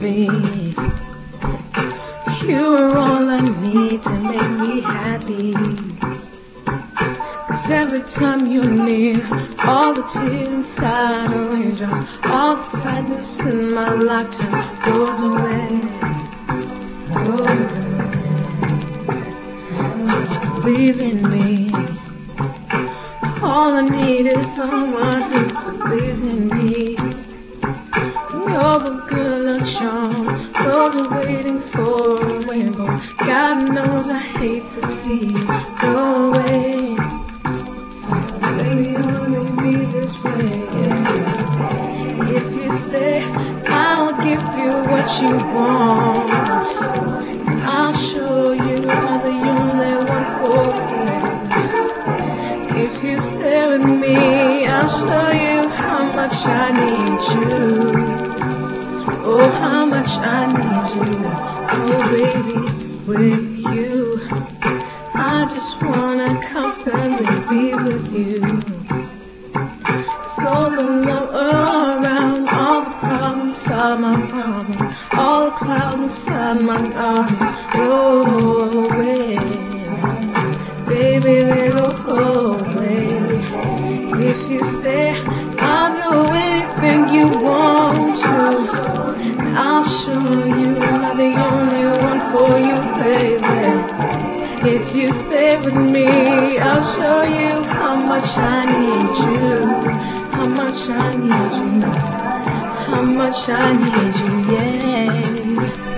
me. You are all I need to make me happy. 'Cause every time you're near, all the tears inside are raindrops. All the sadness in my lifetime goes away. Just believe in me. All I need is someone who believes in me. You're a good luck charm, those are waiting for a rainbow. God knows I hate to see you go away. Baby, only be this way. If you stay, I'll give you what you want. I'll show you I'm the only one for you. If you stay with me, I'll show you how much I need you. Oh, how much I need you. Oh, baby, with you, I just wanna constantly be with you. So the love around, all the problems are my problems, all the clouds inside my garden go away. Baby, they go away. If you stay, I'll do anything you want to. I'll show you I'm the only one for you, baby. If you stay with me, I'll show you how much I need you. How much I need you. How much I need you, yeah.